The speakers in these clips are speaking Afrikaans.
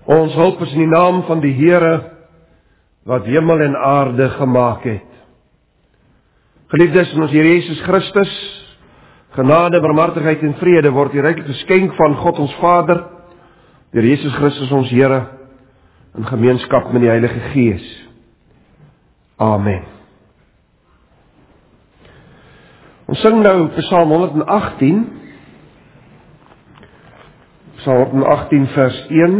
Ons hulp is in die naam van die Here, wat hemel en aarde gemaak het. Geliefdes in ons Here Jesus Christus, genade, barmhartigheid en vrede word die ryklik geskenk van God ons Vader, deur Jesus Christus ons Here, in gemeenskap met die Heilige Gees. Amen. Ons sing nou Psalm 118, Psalm 118 vers 1.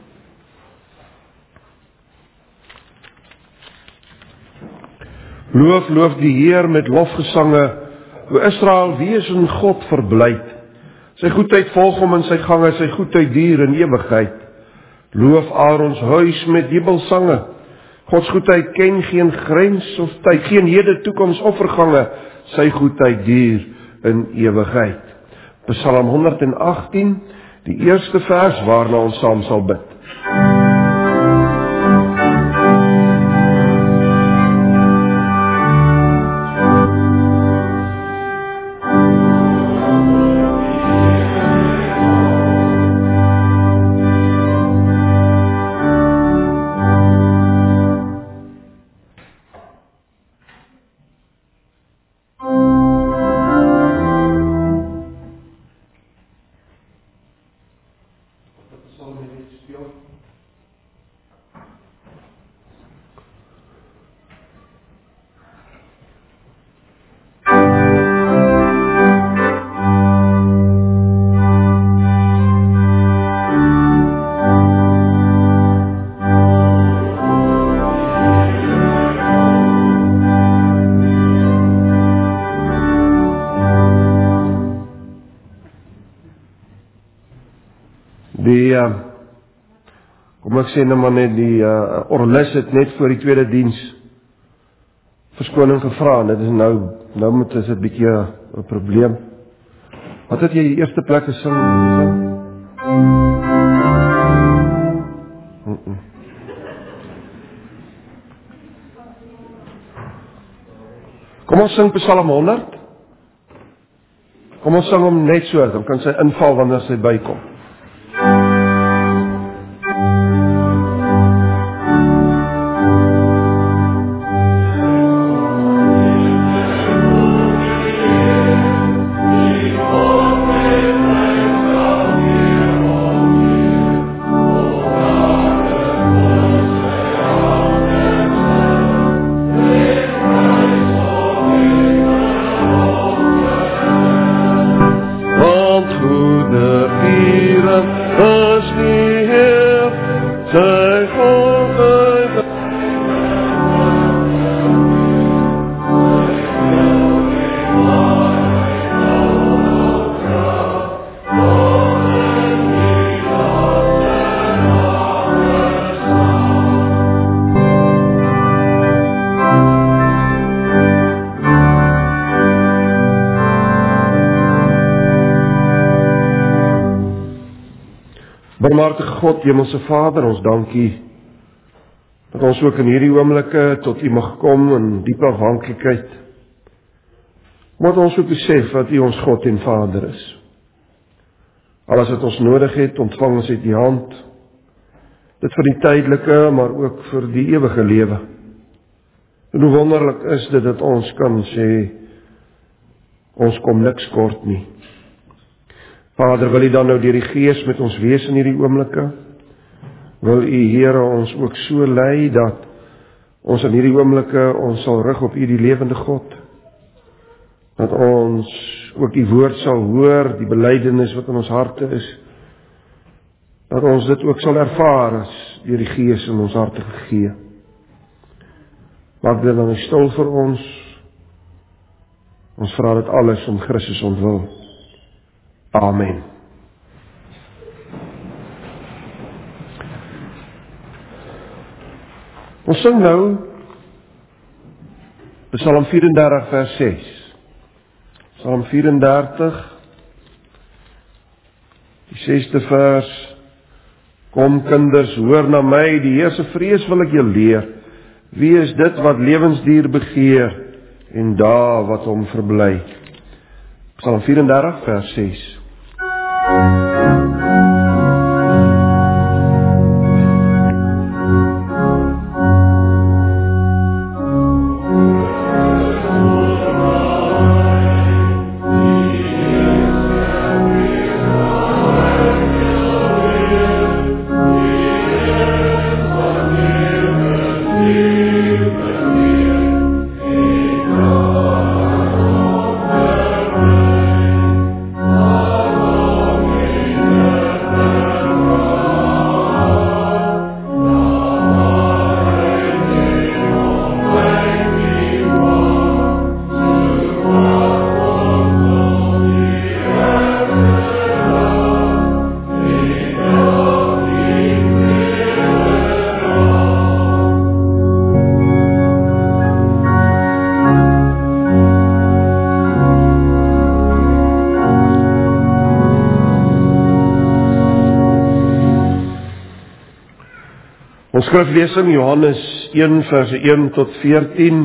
Loof die Heer met lofgesange, o Israel, wees in God verblyd. Sy goedheid volg hom in sy gange, sy goedheid duur in ewigheid. Loof Aarons huis met jubelsange. Gods goedheid ken geen grens of tyd, geen hede, toekoms of vergange. Sy goedheid duur in ewigheid. Psalm 118, die eerste vers waarna ons saam sal bid. Kom ek sê nou maar net, die orlis het net voor die tweede diens verskoning gevra, en dit is nou moet is dit bietjie 'n probleem. Wat het jy die eerste plek gesing? Kom ons sing Psalm 100. Kom ons sing hom net so, dan kan sy inval wanneer sy bykom. Barmhartige God, Hemelse Vader, ons dankie dat ons ook in hierdie oomblikke tot U mag kom in diepe afhanklikheid. Moet ons ook besef dat U ons God en Vader is. Alles wat ons nodig het, ontvang ons uit U hand. Dit vir die tydelike, maar ook vir die ewige lewe. En hoe wonderlik is dit dat ons kan sê, ons kom niks kort nie. Vader, wil U dan nou deur die Gees met ons wees in hierdie oomblikke? Wil U, Here, ons ook so lei dat ons in hierdie oomblikke ons sal rig op U, die lewende God? Dat ons ook U woord sal hoor, die belydenis wat in ons harte is. Dat ons dit ook sal ervaar as deur die Gees in ons harte gegee. Maak dit dan stil vir ons. Ons vra dit alles om Christus ontwil. Amen. Ons sing nou Psalm 34 vers 6. Psalm 34, die 6de vers. Kom kinders, hoor na my, die Heer se vrees wil ek julle leer. Wie is dit wat lewensduur begeer en daar wat hom verbly? Psalm 34 vers 6. Ons skriflesing Johannes 1 verse 1 tot 14,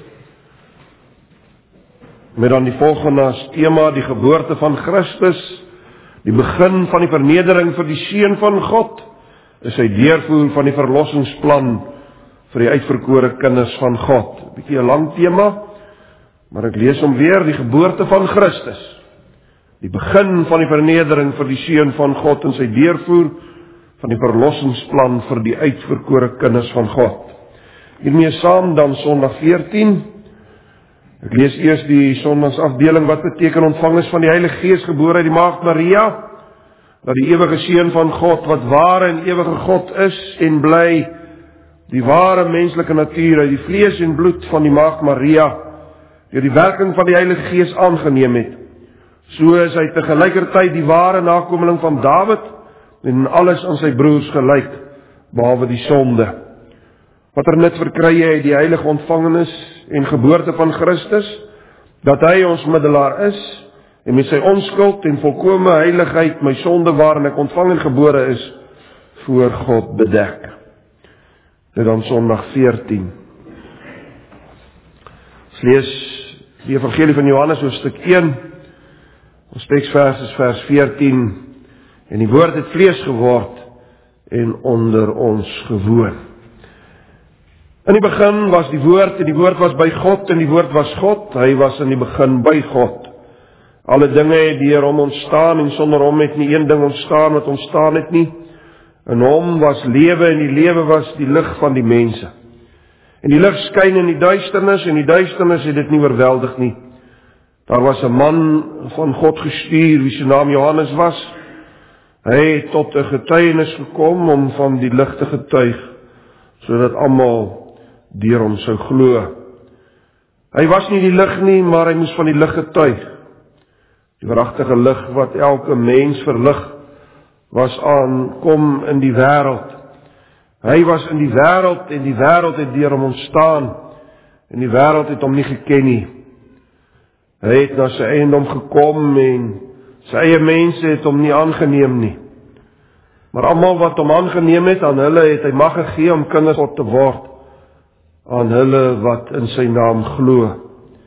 met dan die volgende as tema die geboorte van Christus, die begin van die vernedering vir die Seun van God, is hy deurvoer van die verlossingsplan vir die uitverkore kinders van God. 'n Bietjie 'n lang tema, maar ek lees hom weer, die geboorte van Christus, die begin van die vernedering vir die Seun van God en sy deurvoer van die verlossingsplan vir die uitverkore kinders van God. Hiermee saam dan Sondag 14. Ek lees eers die Sondagsafdeling wat beteken ontvanges van die Heilige Gees, gebore uit die Maagd Maria, dat die ewige Seun van God, wat ware en ewige God is en bly, die ware menslike natuur uit die vlees en bloed van die Maagd Maria, deur die werking van die Heilige Gees aangeneem het. So is hy tegelykertyd die ware nakomeling van Dawid, en in alles aan sy broers gelyk, behalwe die sonde. Wat er net verkry hy die heilige ontvangenis en geboorte van Christus, dat hy ons middelaar is, en met sy onskuld en volkome heiligheid my sonde waarin ek ontvang en gebore is, voor God bedek. Dit dan Sondag 14. Ons lees die Evangelie van Johannes hoofstuk 1, ons teksvers is vers 14, en die woord het vlees geword en onder ons gewoon. In die begin was die woord, en die woord was by God, en die woord was God, hy was in die begin by God. Alle dinge het deur hom ontstaan, en sonder hom het nie een ding ontstaan wat ontstaan het nie. In hom was lewe, en die lewe was die lig van die mense. En die lig skyn in die duisternis, en die duisternis het dit nie oorweldig nie. Daar was 'n man van God gestuur, wie sy naam Johannes was. Hy het tot 'n getuienis gekom om van die lig te getuig, sodat almal deur hom sou glo. Hy was nie die lig nie, maar hy moes van die lig getuig. Die waaragtige lig wat elke mens verlig, was aankom in die wêreld. Hy was in die wêreld, en die wêreld het deur hom ontstaan, en die wêreld het hom nie geken nie. Hy het na sy eiendom gekom, en sy eie mense het hom nie aangeneem nie. Maar almal wat hom aangeneem het, aan hulle het hy mag gegee om kinders God te word, aan hulle wat in sy naam glo,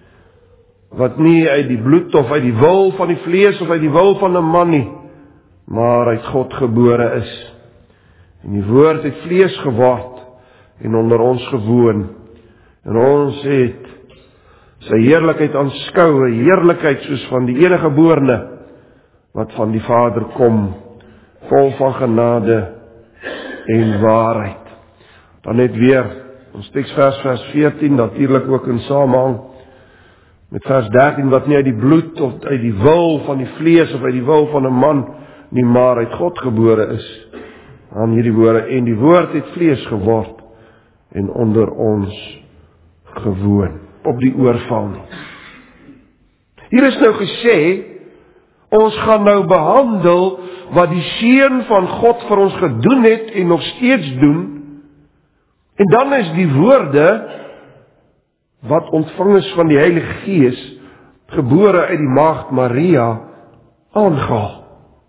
wat nie uit die bloed of uit die wil van die vlees of uit die wil van 'n man nie, maar uit God gebore is. En die woord het vlees geword en onder ons gewoon, en ons het sy heerlikheid aanskou, 'n heerlikheid soos van die enige geborene, wat van die Vader kom, vol van genade en waarheid. Dan net weer, ons teksvers vers 14, natuurlik ook in samehang met vers 13, wat nie uit die bloed of uit die wil van die vlees of uit die wil van 'n man nie, maar uit God gebore is. Aan hierdie woorde, en die woord het vlees geword en onder ons gewoon, op die oorval nie. Hier is nou gesê, ons gaan nou behandel wat die Seun van God vir ons gedoen het en nog steeds doen, en dan is die woorde wat ontvang is van die Heilige Gees, gebore uit die Maagd Maria, aangehaal.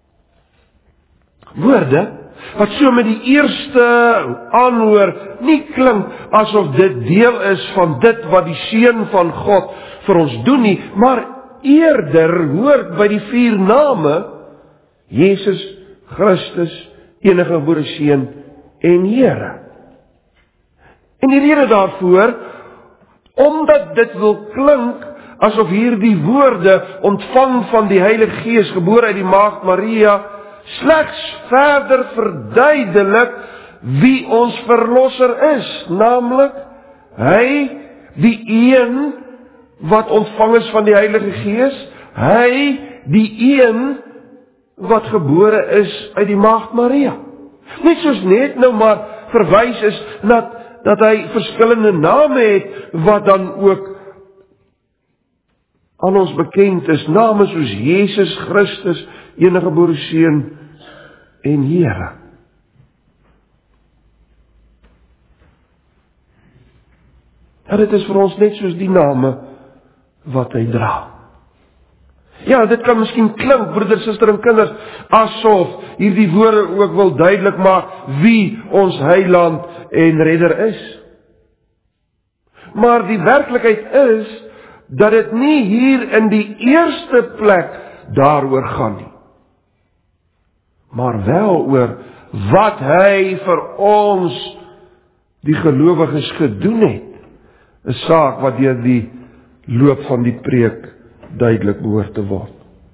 Woorde wat so met die eerste aanhoor nie klink asof dit deel is van dit wat die Seun van God vir ons doen nie, maar eerder hoort by die 4 name, Jesus Christus, enige gebore Seun en Here. En die rede daarvoor, omdat dit wil klink asof hierdie woorde ontvang van die Heilige Gees, gebore uit die Maagd Maria, slegs verder verduidelik wie ons verlosser is, naamlik hy, die een wat ontvang is van die Heilige Gees, hy, die een wat gebore is uit die Maagd Maria. Net soos net nou maar verwys is dat hy verskillende name het, wat dan ook aan ons bekend is, name soos Jesus Christus, enige gebore Seun en Here. En dit is vir ons net soos die name wat hy dra. Ja, dit kan miskien klink, broeder, suster en kinders, asof hierdie woorde ook wil duidelik maak wie ons heiland en redder is. Maar die werklikheid is, dat dit nie hier in die eerste plek daaroor gaan nie. Maar wel oor wat hy vir ons, die gelowiges, gedoen het. 'n saak wat deur die loop van die preek duidelik behoort te word.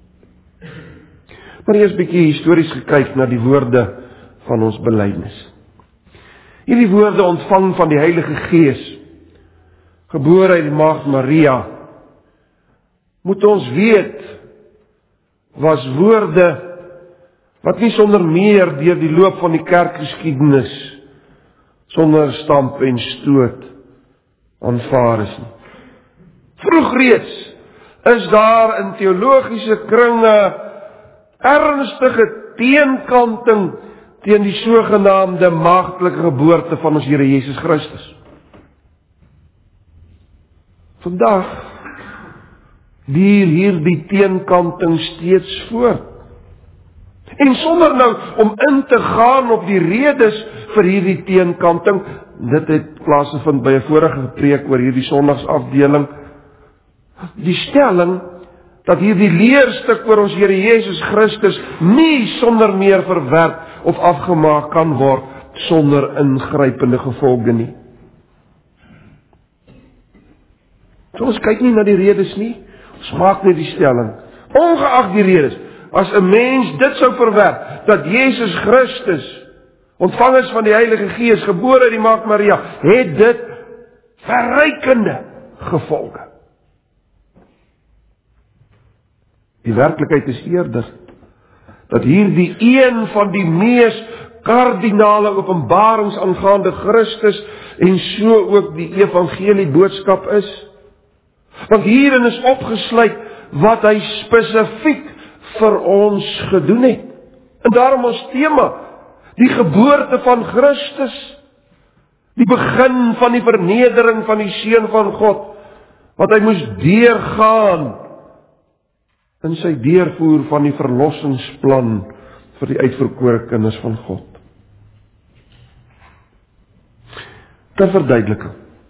Maar eers 'n bietjie histories gekyk na die woorde van ons belydenis. Hierdie woorde ontvang van die Heilige Gees, gebore uit die Maagd Maria, moet ons weet, was woorde wat nie sonder meer deur die loop van die kerkgeskiedenis sonder stamp en stoot aanvaar is nie. Vroeg reeds is daar in teologiese kringe ernstige teenkanting teen die sogenaamde maagdelike geboorte van ons Here Jesus Christus. Vandag duur hierdie teenkanting steeds voort. En sonder nou om in te gaan op die redes vir hierdie teenkanting, dit het plaasgevind by 'n vorige preek oor hierdie sondagsafdeling, die stelling dat hierdie leerstuk oor ons Here Jesus Christus nie sonder meer verwerp of afgemaak kan word sonder ingrypende gevolge nie. So ons kyk nie na die redes nie, ons maak net die stelling. Ongeag die redes, as 'n mens dit sou verwerp, dat Jesus Christus, ontvangers van die Heilige Gees, gebore uit die Maagd Maria, het dit verrykende gevolge. Die werklikheid is eerder, dat hierdie een van die mees kardinale openbarings aangaande Christus, en so ook die evangelie boodskap is. Want hierin is opgesluit wat hy spesifiek vir ons gedoen het. En daarom ons tema, die geboorte van Christus, die begin van die vernedering van die Seun van God, wat hy moes deurgaan in sy deurvoer van die verlossingsplan vir die uitverkore kinders van God. Ter verduideliking,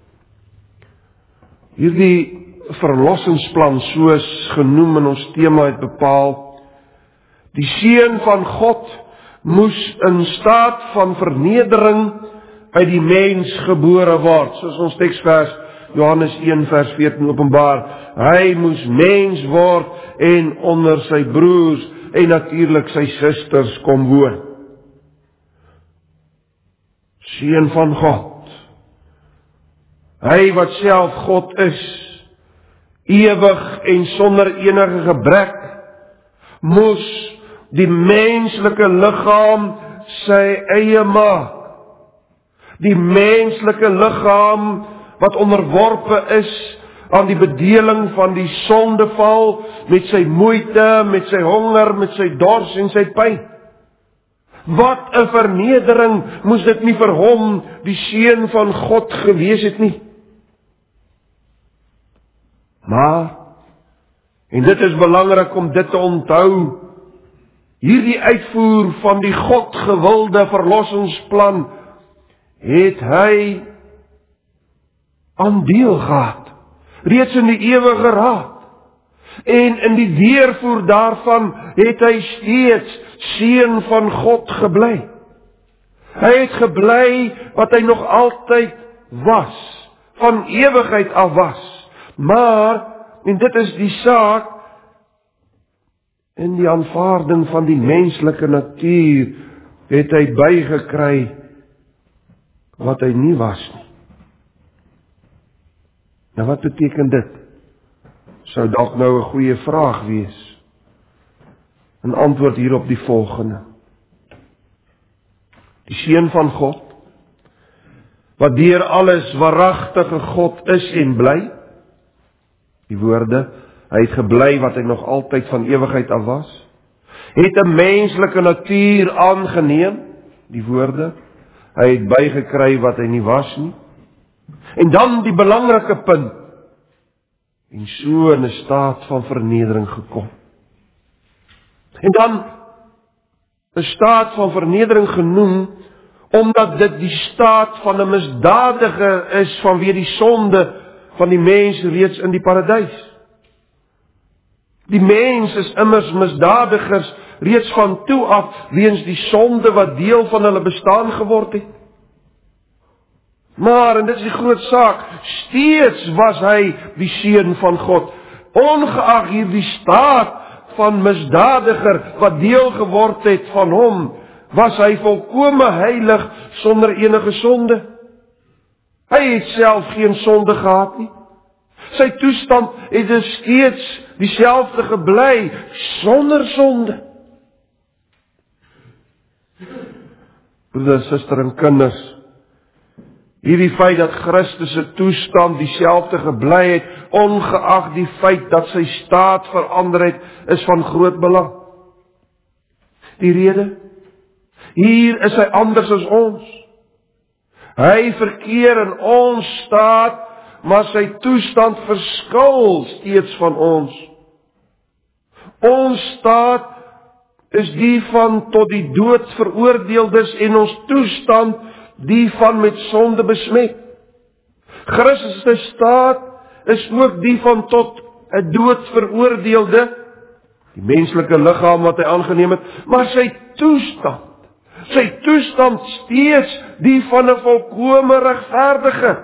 hierdie verlossingsplan, soos genoem in ons tema het bepaal, die Seun van God moes in staat van vernedering uit die mens gebore word, soos ons teksvers Johannes 1 vers 14 openbaar. Hy moes mens word en onder sy broers en natuurlik sy susters kom woon. Seun van God, hy wat self God is, ewig en sonder enige gebrek, moes die menslike liggaam sy eie maak. Die menslike liggaam wat onderworpe is aan die bedeling van die sondeval, met sy moeite, met sy honger, met sy dors en sy pyn. Wat 'n vernedering moes dit nie vir hom, die Seun van God, gewees het nie. Maar, en dit is belangrik om dit te onthou, hierdie uitvoer van die God gewilde verlossingsplan, het hy aan deel gehad, reeds in die ewige raad. En in die deurvoer daarvan het hy steeds Seun van God gebly. Hy het gebly wat hy nog altyd was, van ewigheid af was. Maar, en dit is die saak, in die aanvaarding van die menslike natuur, het hy bygekry wat hy nie was nie. Nou wat beteken dit? Sou dalk nou 'n goeie vraag wees. En antwoord hierop die volgende. Die Seun van God, wat deur alles waaragtige God is en bly, die woorde, hy het gebly wat hy nog altyd van ewigheid af was, het 'n menslike natuur aangeneem, die woorde, hy het bygekry wat hy nie was nie, en dan die belangrike punt, en so in 'n staat van vernedering gekom. En dan 'n staat van vernedering genoem, omdat dit die staat van 'n misdadiger is vanweë die sonde van die mens reeds in die paradys. Die mens is immers misdadigers reeds van toe af weens die sonde wat deel van hulle bestaan geword het. Maar, en dit is die groot saak, steeds was hy die seun van God, ongeag hierdie staat van misdadiger wat deel geword het van hom, was hy volkome heilig sonder enige sonde. Hy het self geen sonde gehad nie. Sy toestand het dus steeds dieselfde gebly, sonder sonde. Broeders, susters en kinders, hierdie feit dat Christus se toestand dieselfde gebly het, ongeag die feit dat sy staat verander het, is van groot belang. Die rede? Hier is hy anders as ons. Hy verkeer in ons staat, maar sy toestand verskil steeds van ons. Ons staat is die van tot die dood veroordeeldes en ons toestand die van met sonde besmet. Christus se staat is ook die van tot 'n dood veroordeelde, die menslike liggaam wat hy aangeneem het, maar sy toestand steeds die van 'n volkome regverdige.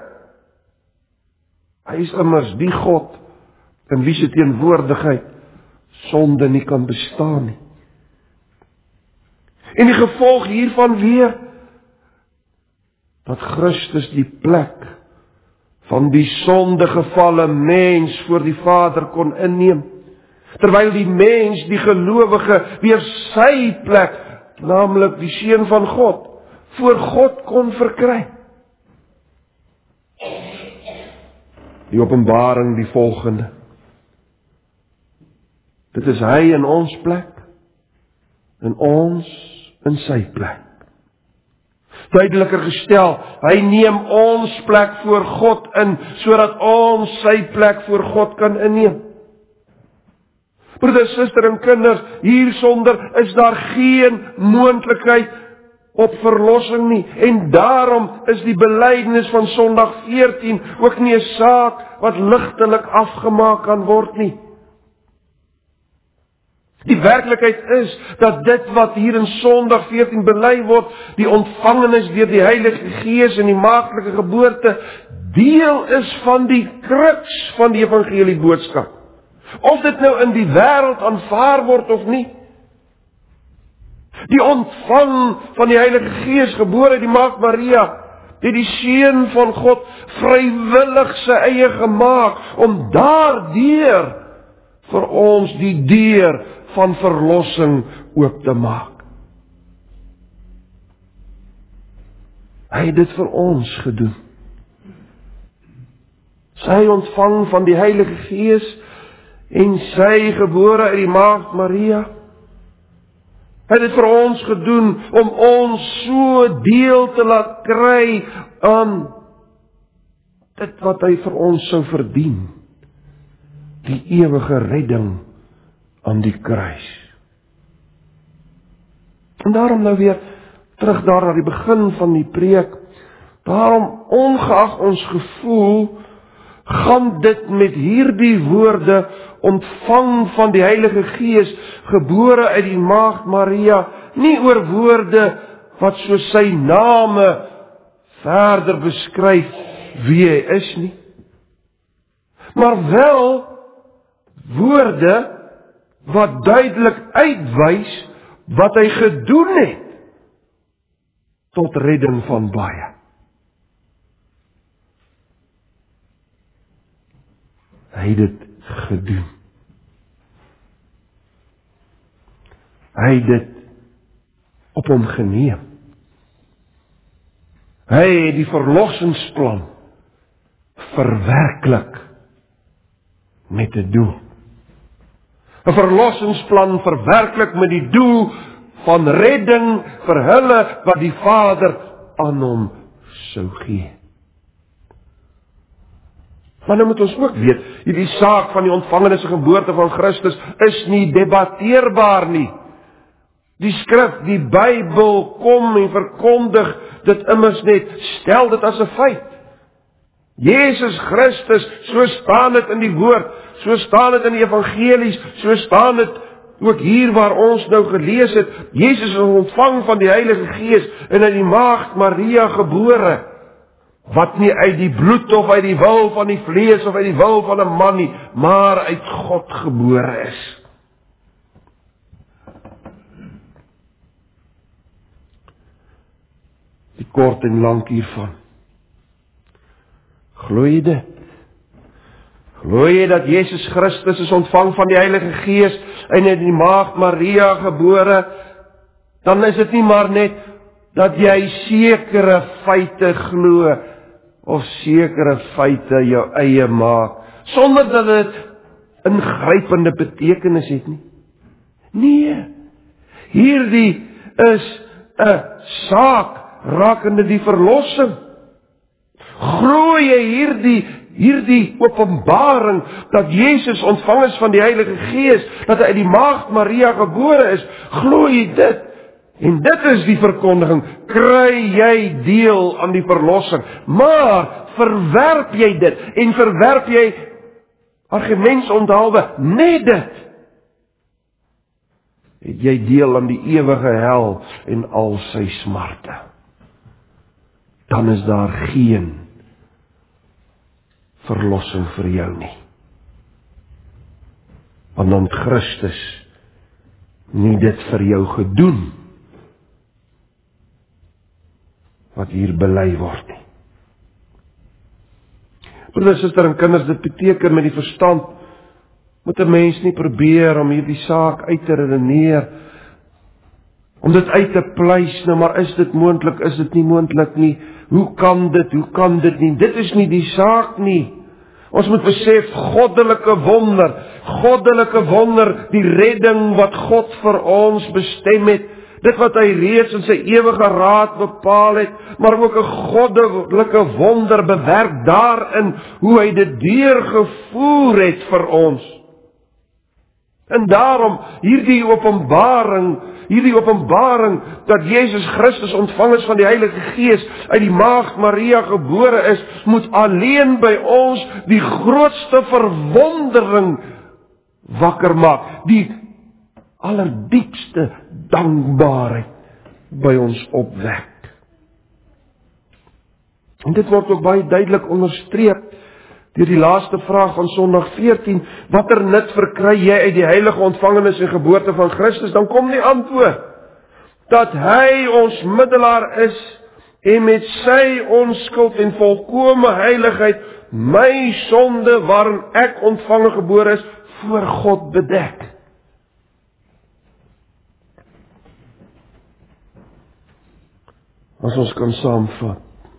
Hy is immers die God in wie se teenwoordigheid sonde nie kan bestaan nie. En die gevolg hiervan weer, dat Christus die plek van die sondegevalle mens voor die Vader kon inneem, terwyl die mens, die gelowige, weer sy plek, naamlik die seun van God, voor God kon verkry. Die Openbaring die volgende. Dit is hy in ons plek, en ons in sy plek. Duideliker gestel, hy neem ons plek voor God in, sodat ons sy plek voor God kan inneem. Broeders, susters en kinders, hiersonder is daar geen moontlikheid op verlossing nie. En daarom is die belydenis van Sondag 14 ook nie 'n saak wat ligtelik afgemaak kan word nie. Die werklikheid is dat dit wat hier in Sondag 14 bely word, die ontvangenis deur die Heilige Gees en die maagdelike geboorte, deel is van die kruks van die evangelie boodskap. Of dit nou in die wêreld aanvaar word of nie. Die ontvang van die Heilige Gees, gebore die Maagd Maria, die seun van God vrywillig sy eie gemaak, om daardeur vir ons die deur van verlossing oop te maak. Hy het dit vir ons gedoen. Sy ontvang van die Heilige Gees en sy gebore uit die Maagd Maria. Hy het dit vir ons gedoen om ons so deel te laat kry aan dit wat hy vir ons sou verdien. Die ewige redding aan die kruis. En daarom nou weer terug daar na die begin van die preek. Daarom, ongeag ons gevoel, gaan dit met hierdie woorde, ontvang van die Heilige Gees, gebore uit die Maagd Maria, nie oor woorde wat so sy name verder beskryf wie hy is nie, maar wel woorde wat duidelik uitwys wat hy gedoen het tot redding van baie. Hy het dit gedoen. Hy het dit op hom geneem. Hy het die verlossingsplan verwerklik met 'n doel. 'n Verlossingsplan verwerklik met die doel van redding vir hulle wat die Vader aan hom sou gee. Maar nou moet ons ook weet, hierdie saak van die ontvangenis en geboorte van Christus is nie debatteerbaar nie. Die skrif, die Bybel kom en verkondig dit immers net, stel dit as 'n feit. Jesus Christus, so staan dit in die woord, so staan dit in die evangelies, so staan dit ook hier waar ons nou gelees het. Jesus is ontvang van die Heilige Gees en uit die maagd Maria gebore, wat nie uit die bloed of uit die wil van die vlees of uit die wil van 'n man nie, maar uit God gebore is. Die kort en lank hiervan. Glo jy dit? Glo jy dat Jesus Christus is ontvang van die Heilige Gees en uit die maagd Maria gebore? Dan is dit nie maar net dat jy sekere feite glo of sekere feite jou eie maak, sonder dat dit ingrypende betekenis het nie. Nee, hierdie is 'n saak rakende die verlossing. Glo jy hierdie openbaring dat Jesus ontvang is van die Heilige Gees, dat hy uit die maagd Maria gebore is? Glo jy dit? En dit is die verkondiging, kry jy deel aan die verlossing. Maar verwerp jy dit en verwerp jy argumentsonthaalwe net dit, het jy deel aan die ewige hel en al sy smarte. Dan is daar geen verlossing vir jou nie. Want dan het Christus nie dit vir jou gedoen wat hier bely word nie. Broeder, suster en kinders, dit beteken met die verstand moet 'n mens nie probeer om hierdie saak uit te redeneer, om dit uit te pleis, nou maar is dit moontlik, is dit nie moontlik nie, hoe kan dit nie, dit is nie die saak nie. Ons moet besef, goddelike wonder, die redding wat God vir ons bestem het, dit wat hy reeds in sy ewige raad bepaal het, maar ook 'n goddelike wonder bewerk daarin, hoe hy dit deurgevoer het vir ons. En daarom, hierdie openbaring, dat Jesus Christus ontvang is van die Heilige Gees, uit die maagd Maria gebore is, moet alleen by ons die grootste verwondering wakker maak, die allerdiepste dankbaarheid by ons opwek. En dit word ook baie duidelik onderstreep deur die laaste vraag van Sondag 14, watter nut verkry jy uit die heilige ontvangenis en geboorte van Christus? Dan kom die antwoord, dat hy ons middelaar is en met sy onskuld en volkome heiligheid my sonde waarin ek ontvange gebore is, voor God bedek. As ons kan saamvat,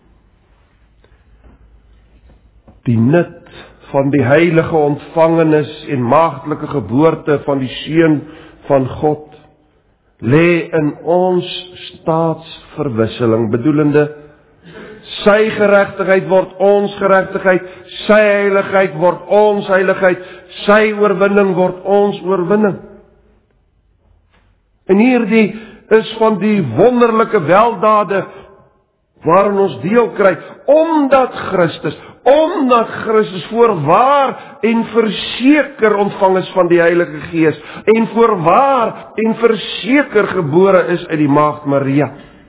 die nut van die heilige ontvangenis en maagdelike geboorte van die Seun van God lê in ons staatsverwisseling, bedoelende sy geregtigheid word ons geregtigheid, sy heiligheid word ons heiligheid, sy oorwinning word ons oorwinning. En hierdie is van die wonderlike weldade waarin ons deel kry, omdat Christus voorwaar en verseker ontvang is van die Heilige Gees, en voorwaar en verseker gebore is uit die maagd Maria.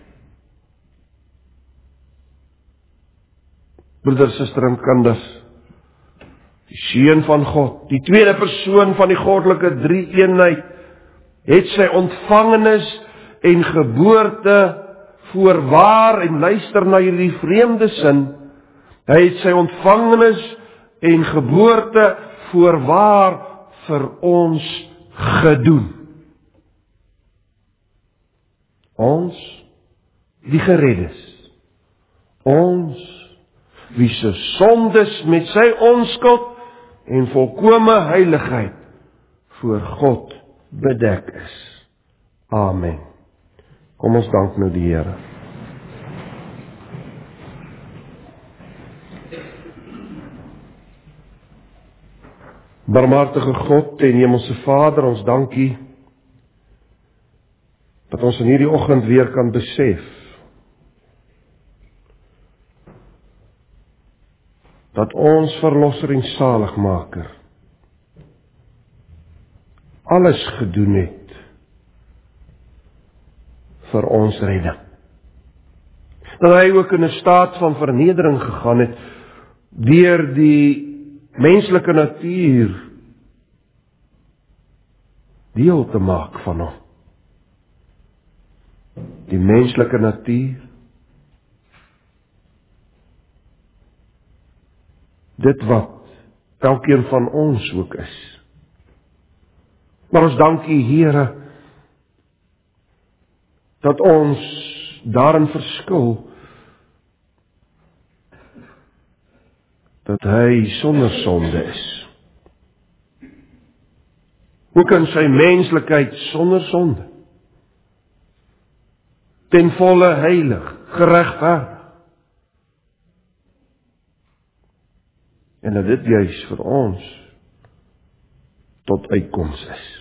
Broeders, susters en kinders, die Seun van God, die tweede persoon van die goddelike drie-eenheid, het sy ontvangenis en geboorte voorwaar, en luister na hierdie vreemde sin, hy het sy ontvangenis en geboorte voorwaar vir ons gedoen. Ons, die gereddes, ons, wie se sondes met sy onskuld en volkome heiligheid voor God bedek is. Amen. Kom ons dank nou die Here. Barmhartige God en Hemelse Vader, ons dank U dat ons in hierdie oggend weer kan besef dat ons Verlosser en Saligmaker alles gedoen het vir ons redding. Dat hy ook in 'n staat van vernedering gegaan het deur die menslike natuur deel te maak van hom. Die menslike natuur, dit wat elkeen van ons ook is. Maar ons dank U, Here, dat ons daarin verskil, dat hy sonder sonde is. Ook in sy menslikheid sonder sonde. Ten volle heilig, geregverdig. En dat dit juis vir ons tot uitkoms is.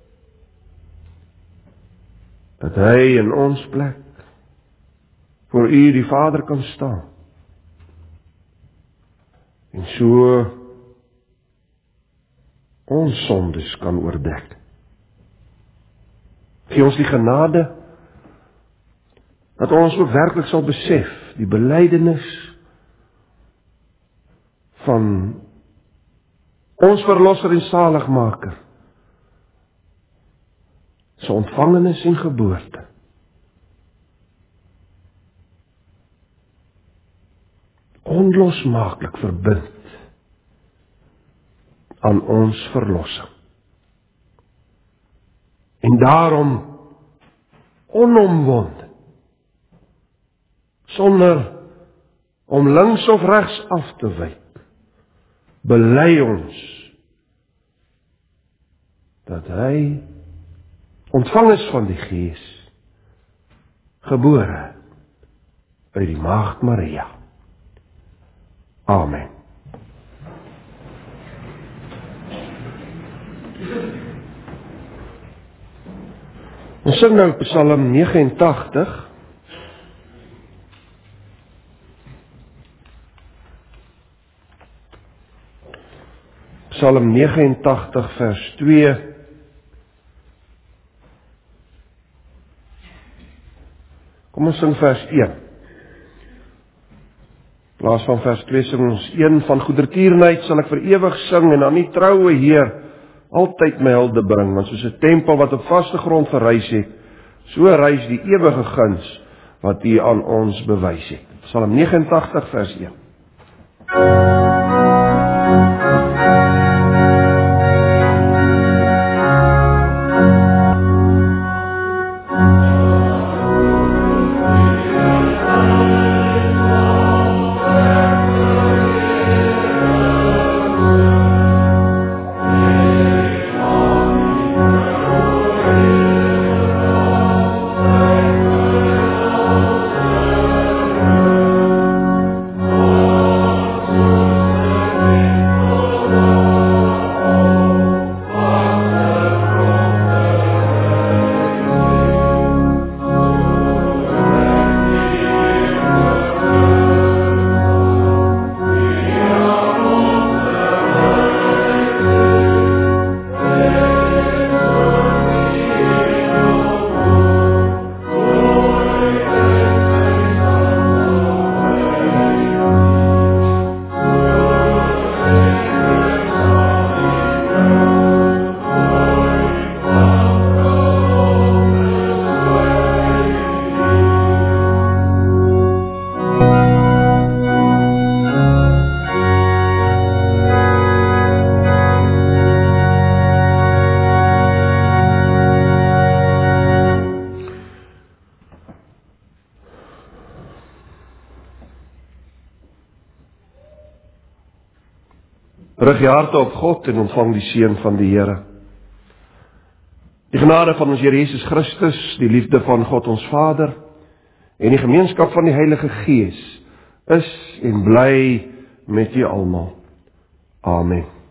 Dat hy in ons plek voor U die Vader kan staan. En so ons sondes kan oordek. Gee ons die genade dat ons ook werklik sal besef die belydenis van ons Verlosser en Saligmaker, sy ontvangenis en geboorte. Onlosmaaklik verbind aan ons verlossing. En daarom onomwonde, sonder om links of regs af te wyk, bely ons dat hy ontvang is van die Gees, gebore uit die Maagd Maria. Amen. Ons sing nou Psalm 89. Psalm 89 vers 2. Kom ons sing vers 1. In plaas van vers 2 sing ons 1. Van goedertierenheid sal ek vir ewig sing en aan die troue Heer altyd my hulde bring, want soos 'n tempel wat op vaste grond verrys het, so rys die ewige guns wat U aan ons bewys het. Psalm 89 vers 1. Rig je harte op God en ontvang die seën van die Here. Die genade van ons Here Jesus Christus, die liefde van God ons Vader en die gemeenskap van die Heilige Gees is en bly met u almal. Amen.